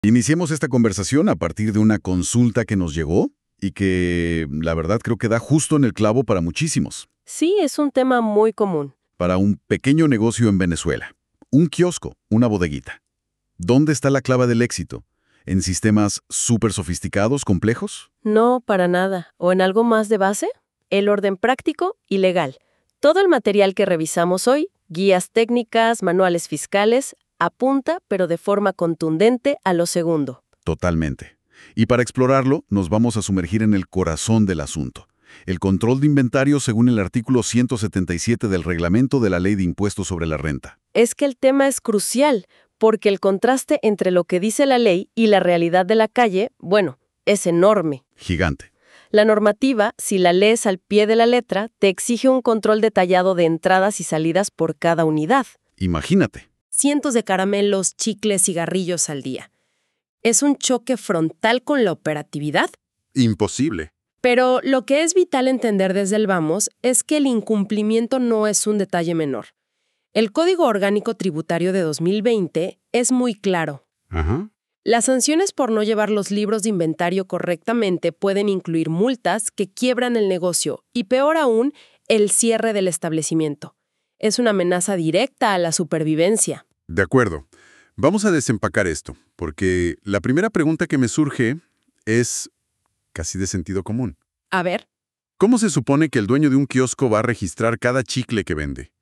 Iniciemos esta conversación a partir de una consulta que nos llegó y que, la verdad, creo que da justo en el clavo para muchísimos. Sí, es un tema muy común. Para un pequeño negocio en Venezuela, un kiosco, una bodeguita. ¿Dónde está la clave del éxito? ¿En sistemas súper sofisticados, complejos? No, para nada. ¿O en algo más de base? El orden práctico y legal. Todo el material que revisamos hoy, guías técnicas, manuales fiscales, apunta, pero de forma contundente, a lo segundo. Totalmente. Y para explorarlo, nos vamos a sumergir en el corazón del asunto. El control de inventario según el artículo 177 del Reglamento de la Ley de Impuestos sobre la Renta. Es que el tema es crucial, porque el contraste entre lo que dice la ley y la realidad de la calle, bueno, es enorme. Gigante. La normativa, si la lees al pie de la letra, te exige un control detallado de entradas y salidas por cada unidad. Imagínate. Cientos de caramelos, chicles, cigarrillos al día. ¿Es un choque frontal con la operatividad? Imposible. Pero lo que es vital entender desde el vamos es que el incumplimiento no es un detalle menor. El Código Orgánico Tributario de 2020 es muy claro. Ajá. Las sanciones por no llevar los libros de inventario correctamente pueden incluir multas que quiebran el negocio y, peor aún, el cierre del establecimiento. Es una amenaza directa a la supervivencia. De acuerdo. Vamos a desempacar esto, porque la primera pregunta que me surge es casi de sentido común. A ver, ¿Cómo se supone que el dueño de un kiosco va a registrar cada chicle que vende?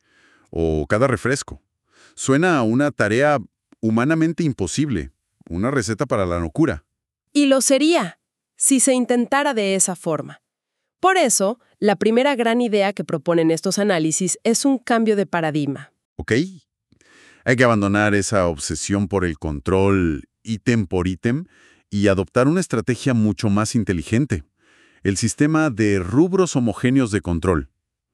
O cada refresco. Suena a una tarea humanamente imposible, una receta para la locura. y lo sería, si se intentara de esa forma. Por eso, la primera gran idea que proponen estos análisis es un cambio de paradigma. ¿Ok? Hay que abandonar esa obsesión por el control ítem por ítem y adoptar una estrategia mucho más inteligente. El sistema de rubros homogéneos de control.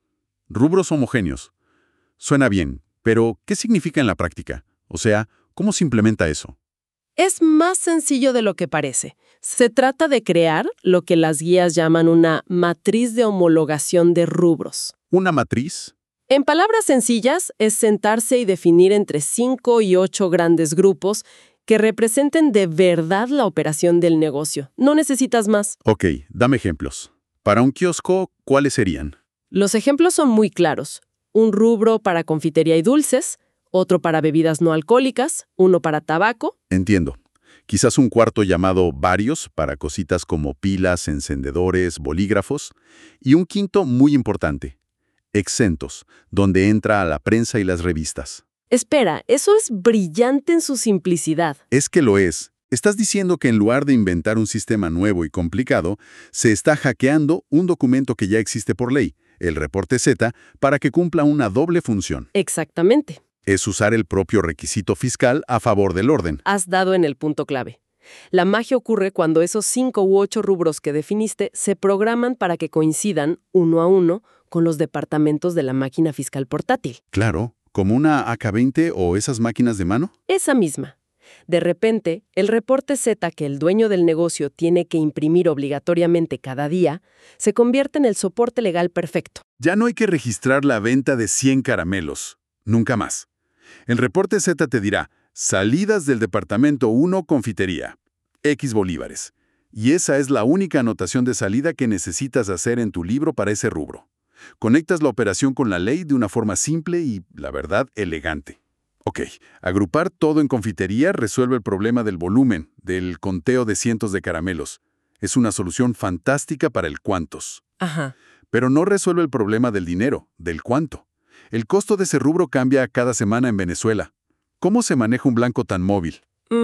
Rubros homogéneos. Suena bien, pero ¿qué significa en la práctica? O sea, ¿cómo se implementa eso? Es más sencillo de lo que parece. Se trata de crear lo que las guías llaman una matriz de homologación de rubros. ¿Una matriz? En palabras sencillas, es sentarse y definir entre 5 y 8 grandes grupos que representen de verdad la operación del negocio. No necesitas más. Ok, dame ejemplos. Para un kiosco, ¿cuáles serían? Los ejemplos son muy claros. Un rubro para confitería y dulces, otro para bebidas no alcohólicas, uno para tabaco. Entiendo. Quizás un cuarto llamado varios para cositas como pilas, encendedores, bolígrafos. Y un quinto muy importante, exentos, donde entra a la prensa y las revistas. Espera, eso es brillante en su simplicidad. Es que lo es. Estás diciendo que en lugar de inventar un sistema nuevo y complicado, se está hackeando un documento que ya existe por ley, el reporte Z, para que cumpla una doble función. Exactamente. Es usar el propio requisito fiscal a favor del orden. Has dado en el punto clave. La magia ocurre cuando esos 5 u 8 rubros que definiste se programan para que coincidan, uno a uno, con los departamentos de la máquina fiscal portátil. Claro, como una AK-20 o esas máquinas de mano. Esa misma. De repente, el reporte Z que el dueño del negocio tiene que imprimir obligatoriamente cada día se convierte en el soporte legal perfecto. Ya no hay que registrar la venta de 100 caramelos. Nunca más. El reporte Z te dirá, salidas del departamento 1 confitería, X bolívares. Y esa es la única anotación de salida que necesitas hacer en tu libro para ese rubro. Conectas la operación con la ley de una forma simple y, la verdad, elegante. Ok, agrupar todo en confitería resuelve el problema del volumen, del conteo de cientos de caramelos. Es una solución fantástica para el cuántos. Ajá. Pero no resuelve el problema del dinero, del cuánto. El costo de ese rubro cambia cada semana en Venezuela. ¿Cómo se maneja un blanco tan móvil?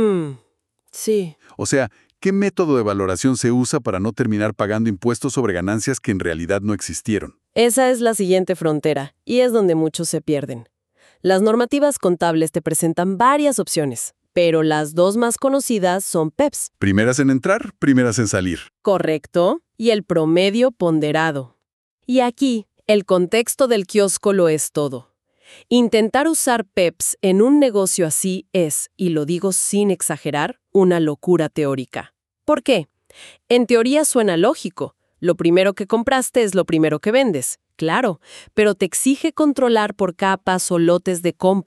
Sí. O sea, ¿qué método de valoración se usa para no terminar pagando impuestos sobre ganancias que en realidad no existieron? Esa es la siguiente frontera, y es donde muchos se pierden. Las normativas contables te presentan varias opciones, pero las dos más conocidas son PEPs. Primeras en entrar, primeras en salir. Correcto, y el promedio ponderado. Y aquí, el contexto del kiosco lo es todo. Intentar usar PEPs en un negocio así es, y lo digo sin exagerar, una locura teórica. ¿Por qué? En teoría suena lógico. Lo primero que compraste es lo primero que vendes. Claro, pero te exige controlar por capas o lotes de compra.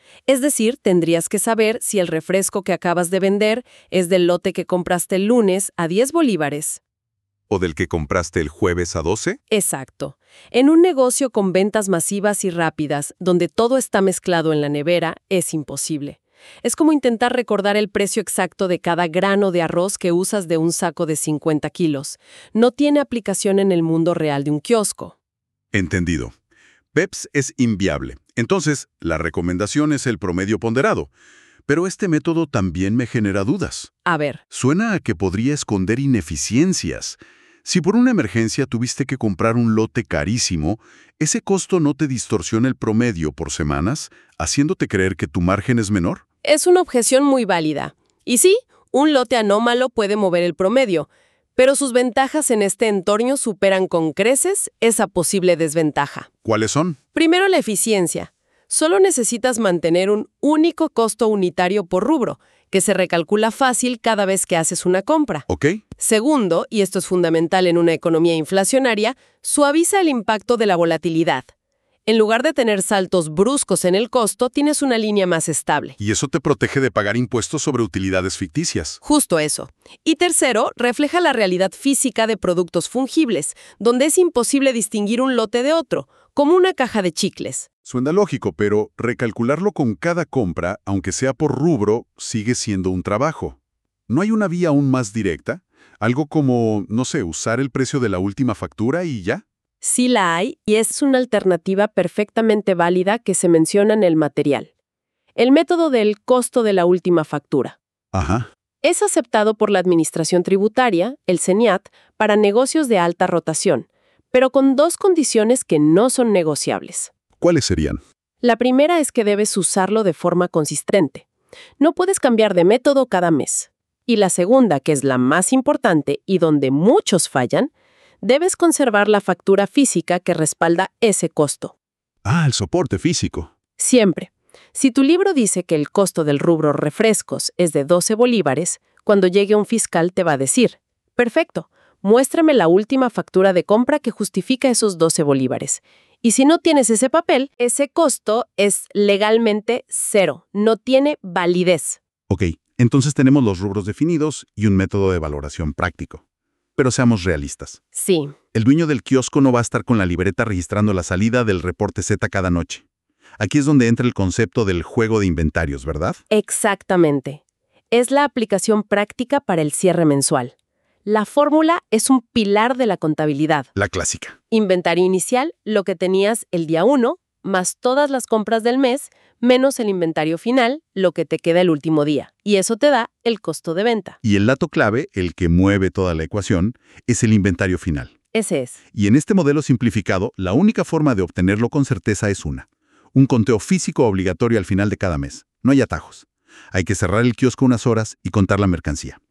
Es decir, tendrías que saber si el refresco que acabas de vender es del lote que compraste el lunes a 10 bolívares. ¿O del que compraste el jueves a 12? Exacto. En un negocio con ventas masivas y rápidas, donde todo está mezclado en la nevera, es imposible. Es como intentar recordar el precio exacto de cada grano de arroz que usas de un saco de 50 kilos. No tiene aplicación en el mundo real de un kiosco. Entendido. PEPS es inviable. Entonces, la recomendación es el promedio ponderado. Pero este método también me genera dudas. A ver, Suena a que podría esconder ineficiencias. Si por una emergencia tuviste que comprar un lote carísimo, ¿ese costo no te distorsiona el promedio por semanas, haciéndote creer que tu margen es menor? es una objeción muy válida. Y sí, un lote anómalo puede mover el promedio, pero sus ventajas en este entorno superan con creces esa posible desventaja. ¿Cuáles son? Primero, la eficiencia. Solo necesitas mantener un único costo unitario por rubro, que se recalcula fácil cada vez que haces una compra. ¿Ok? Segundo, y esto es fundamental en una economía inflacionaria, suaviza el impacto de la volatilidad. En lugar de tener saltos bruscos en el costo, tienes una línea más estable. Y eso te protege de pagar impuestos sobre utilidades ficticias. Justo eso. Y tercero, refleja la realidad física de productos fungibles, donde es imposible distinguir un lote de otro, como una caja de chicles. Suena lógico, pero recalcularlo con cada compra, aunque sea por rubro, sigue siendo un trabajo. ¿No hay una vía aún más directa? Algo como, no sé, usar el precio de la última factura y ya. Sí la hay, y es una alternativa perfectamente válida que se menciona en el material. El método del costo de la última factura. Ajá. Es aceptado por la Administración Tributaria, el CENIAT, para negocios de alta rotación, pero con dos condiciones que no son negociables. ¿Cuáles serían? La primera es que debes usarlo de forma consistente. No puedes cambiar de método cada mes. Y la segunda, que es la más importante y donde muchos fallan, debes conservar la factura física que respalda ese costo. Ah, el soporte físico. Siempre. Si tu libro dice que el costo del rubro refrescos es de 12 bolívares, cuando llegue un fiscal te va a decir, perfecto, muéstrame la última factura de compra que justifica esos 12 bolívares. Y si no tienes ese papel, ese costo es legalmente cero, no tiene validez. Ok, entonces tenemos los rubros definidos y un método de valoración práctico. Pero seamos realistas. Sí, El dueño del kiosco no va a estar con la libreta registrando la salida del reporte Z cada noche. Aquí es donde entra el concepto del juego de inventarios, ¿verdad? exactamente. Es la aplicación práctica para el cierre mensual. La fórmula es un pilar de la contabilidad. La clásica. Inventario inicial, lo que tenías el día 1, más todas las compras del mes, menos el inventario final, lo que te queda el último día. Y eso te da el costo de venta. Y el dato clave, el que mueve toda la ecuación, es el inventario final. Ese es. Y en este modelo simplificado, la única forma de obtenerlo con certeza es un conteo físico obligatorio al final de cada mes. No hay atajos. Hay que cerrar el kiosco unas horas y contar la mercancía.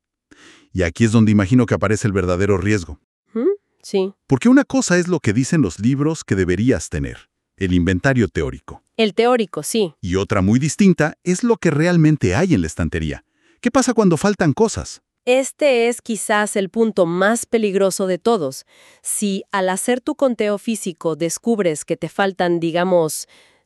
Y aquí es donde imagino que aparece el verdadero riesgo. Sí. Porque una cosa es lo que dicen los libros que deberías tener, el inventario teórico. El teórico, sí. Y otra muy distinta es lo que realmente hay en la estantería. ¿Qué pasa cuando faltan cosas? Este es quizás el punto más peligroso de todos. Si al hacer tu conteo físico descubres que te faltan, digamos,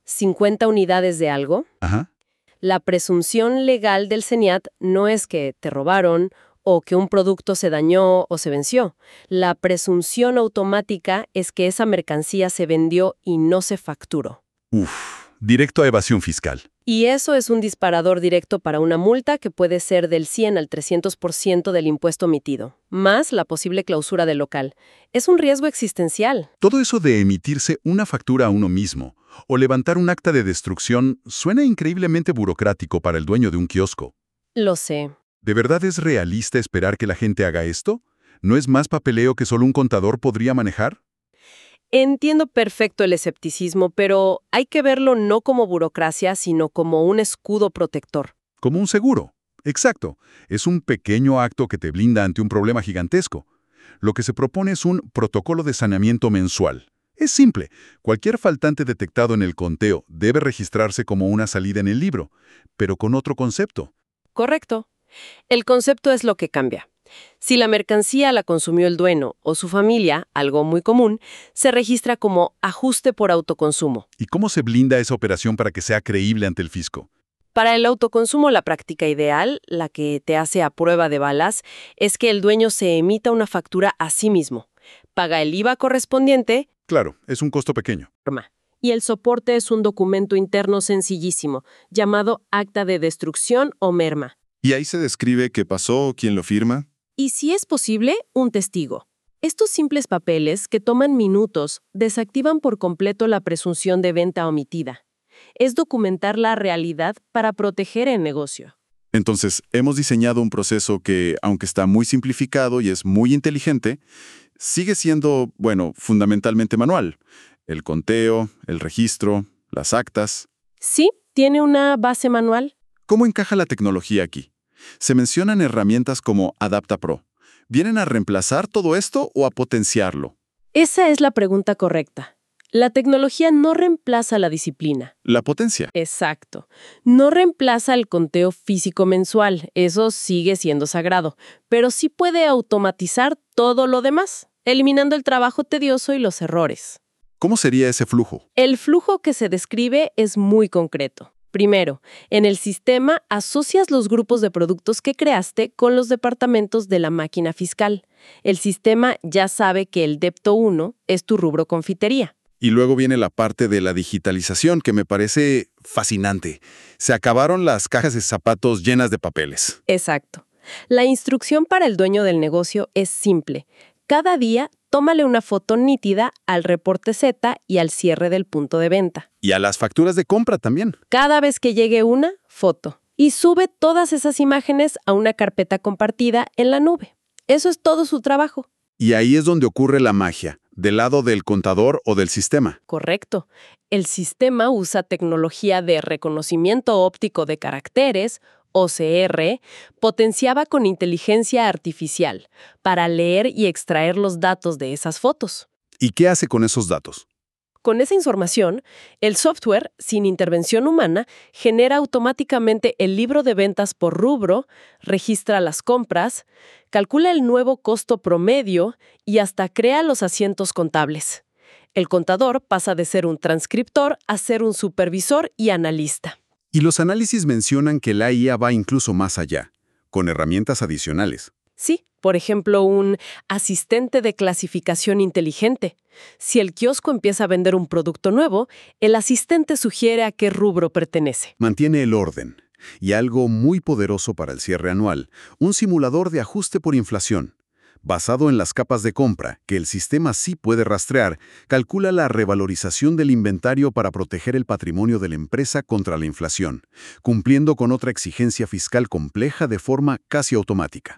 50 unidades de algo, Ajá. la presunción legal del CENIAT no es que te robaron o que un producto se dañó o se venció. La presunción automática es que esa mercancía se vendió y no se facturó. Directo a evasión fiscal. Y eso es un disparador directo para una multa que puede ser del 100 al 300% del impuesto emitido, más la posible clausura del local. Es un riesgo existencial. Todo eso de emitirse una factura a uno mismo o levantar un acta de destrucción suena increíblemente burocrático para el dueño de un kiosco. Lo sé. ¿De verdad es realista esperar que la gente haga esto? ¿No es más papeleo que solo un contador podría manejar? Entiendo perfecto el escepticismo, pero hay que verlo no como burocracia, sino como un escudo protector. Como un seguro. Exacto. Es un pequeño acto que te blinda ante un problema gigantesco. Lo que se propone es un protocolo de saneamiento mensual. Es simple. Cualquier faltante detectado en el conteo debe registrarse como una salida en el libro, pero con otro concepto. Correcto. El concepto es lo que cambia. Si la mercancía la consumió el dueño o su familia, algo muy común, se registra como ajuste por autoconsumo. ¿Y cómo se blinda esa operación para que sea creíble ante el fisco? Para el autoconsumo, la práctica ideal, la que te hace a prueba de balas, es que el dueño se emita una factura a sí mismo, paga el IVA correspondiente, Claro, es un costo pequeño. y el soporte es un documento interno sencillísimo, llamado acta de destrucción o merma. ¿Y ahí se describe qué pasó, quién lo firma? Y si es posible, un testigo. Estos simples papeles, que toman minutos, desactivan por completo la presunción de venta omitida. Es documentar la realidad para proteger el negocio. Entonces, hemos diseñado un proceso que, aunque está muy simplificado y es muy inteligente, sigue siendo, bueno, fundamentalmente manual. El conteo, el registro, las actas. Sí, tiene una base manual. ¿Cómo encaja la tecnología aquí? Se mencionan herramientas como AdaptaPro. ¿Vienen a reemplazar todo esto o a potenciarlo? Esa es la pregunta correcta. La tecnología no reemplaza la disciplina. La potencia. Exacto. No reemplaza el conteo físico mensual, eso sigue siendo sagrado, pero sí puede automatizar todo lo demás, eliminando el trabajo tedioso y los errores. ¿Cómo sería ese flujo? El flujo que se describe es muy concreto. Primero, en el sistema asocias los grupos de productos que creaste con los departamentos de la máquina fiscal. El sistema ya sabe que el depto 1 es tu rubro confitería. Y luego viene la parte de la digitalización, que me parece fascinante. Se acabaron las cajas de zapatos llenas de papeles. Exacto. La instrucción para el dueño del negocio es simple. Cada día, tómale una foto nítida al reporte Z y al cierre del punto de venta. Y a las facturas de compra también. Cada vez que llegue una, foto. Y sube todas esas imágenes a una carpeta compartida en la nube. Eso es todo su trabajo. Y ahí es donde ocurre la magia, del lado del contador o del sistema. Correcto. El sistema usa tecnología de reconocimiento óptico de caracteres, OCR, potenciada con inteligencia artificial, para leer y extraer los datos de esas fotos. ¿Y qué hace con esos datos? Con esa información, el software, sin intervención humana, genera automáticamente el libro de ventas por rubro, registra las compras, calcula el nuevo costo promedio y hasta crea los asientos contables. El contador pasa de ser un transcriptor a ser un supervisor y analista. Y los análisis mencionan que la IA va incluso más allá, con herramientas adicionales. Sí, por ejemplo, un asistente de clasificación inteligente. Si el kiosco empieza a vender un producto nuevo, el asistente sugiere a qué rubro pertenece. Mantiene el orden. Y algo muy poderoso para el cierre anual, un simulador de ajuste por inflación. Basado en las capas de compra, que el sistema sí puede rastrear, calcula la revalorización del inventario para proteger el patrimonio de la empresa contra la inflación, cumpliendo con otra exigencia fiscal compleja de forma casi automática.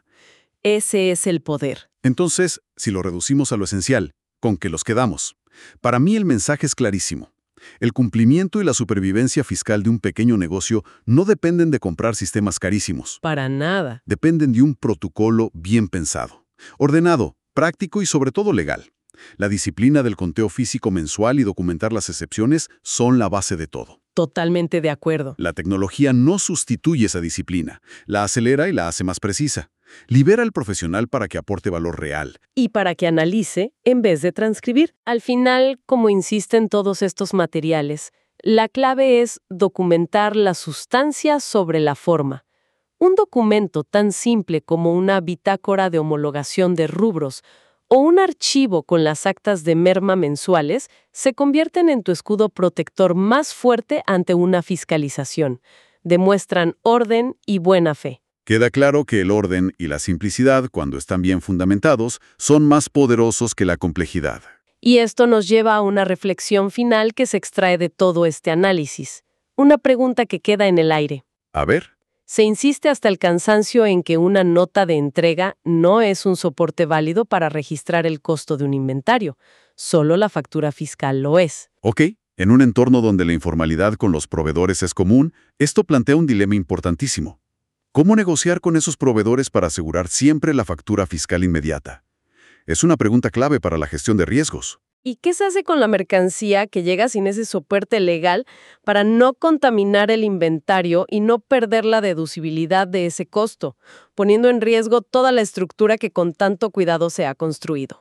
Ese es el poder. Entonces, si lo reducimos a lo esencial, ¿con qué los quedamos? Para mí el mensaje es clarísimo. El cumplimiento y la supervivencia fiscal de un pequeño negocio no dependen de comprar sistemas carísimos. Para nada. Dependen de un protocolo bien pensado, ordenado, práctico y sobre todo legal. La disciplina del conteo físico mensual y documentar las excepciones son la base de todo. Totalmente de acuerdo. La tecnología no sustituye esa disciplina, la acelera y la hace más precisa. Libera al profesional para que aporte valor real. Y para que analice en vez de transcribir. Al final, como insisten todos estos materiales, la clave es documentar la sustancia sobre la forma. Un documento tan simple como una bitácora de homologación de rubros o un archivo con las actas de merma mensuales se convierten en tu escudo protector más fuerte ante una fiscalización. Demuestran orden y buena fe. Queda claro que el orden y la simplicidad, cuando están bien fundamentados, son más poderosos que la complejidad. Y esto nos lleva a una reflexión final que se extrae de todo este análisis. Una pregunta que queda en el aire. A ver. Se insiste hasta el cansancio en que una nota de entrega no es un soporte válido para registrar el costo de un inventario. Solo la factura fiscal lo es. Ok, en un entorno donde la informalidad con los proveedores es común, esto plantea un dilema importantísimo. ¿Cómo negociar con esos proveedores para asegurar siempre la factura fiscal inmediata? Es una pregunta clave para la gestión de riesgos. ¿Y qué se hace con la mercancía que llega sin ese soporte legal para no contaminar el inventario y no perder la deducibilidad de ese costo, poniendo en riesgo toda la estructura que con tanto cuidado se ha construido?